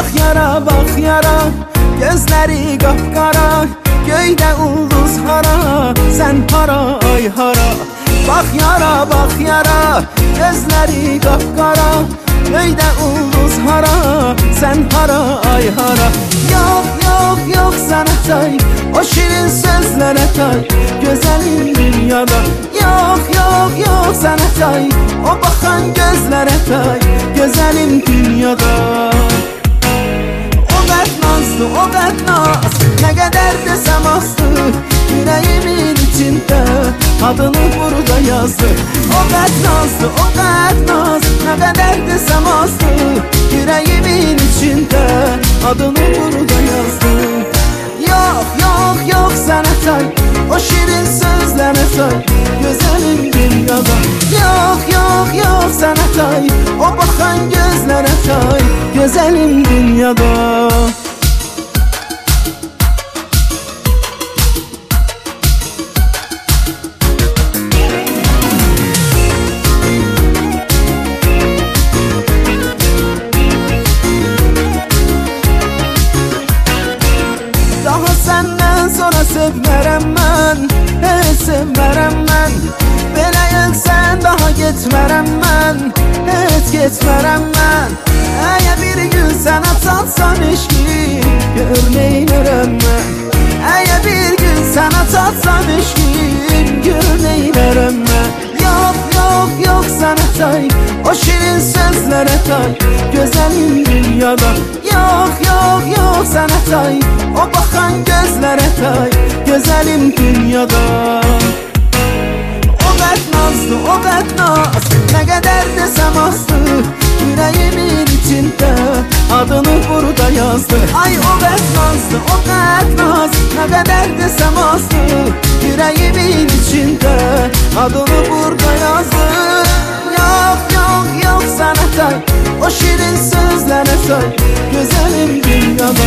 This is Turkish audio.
bak yara, gözleri kapkara, göyde ulduz hara, sen hara ay hara. Bak yara, gözleri kapkara, göyde ulduz hara, sen hara ay hara. Yok sana tay, o şirin sözlere tay, güzelim dünyada. Yok sana tay, o bakan gözlere tay, güzelim dünyada. O dert naz, ne kadar desem azdı, yüreğimin içinde adını burada yazdı. O dert naz, ne kadar desem azdı, yüreğimin içinde adını burada yazdı. Yok sana tay, o şirin sözlere tay, güzelim dünyada. Yok sana tay, o bakan gözlere tay, güzelim dünyada. Senden sonra sevmərəm mən, heç sevmərəm mən. Belə gəlsən daha getmərəm mən, heç getmərəm mən. Əgər bir gün sənə çatsam eşqim, gör neynərəm mən. Əgər bir gün sənə çatsam eşqim, gör neynərəm mən. Yok sana tay, o şirin sözlere tay, güzelim dünyada. Yok sana tay, o bakan gözlere tay, güzelim dünyada. O dert naz, ne kadar desem azdı, yüreğimin içinde adını burada yazdı. Ay o dert naz, ne kadar desem azdı, yüreğimin içinde adını burada yazdı. Yok sana tay, o şirin sözlere tay, güzelim dünyada.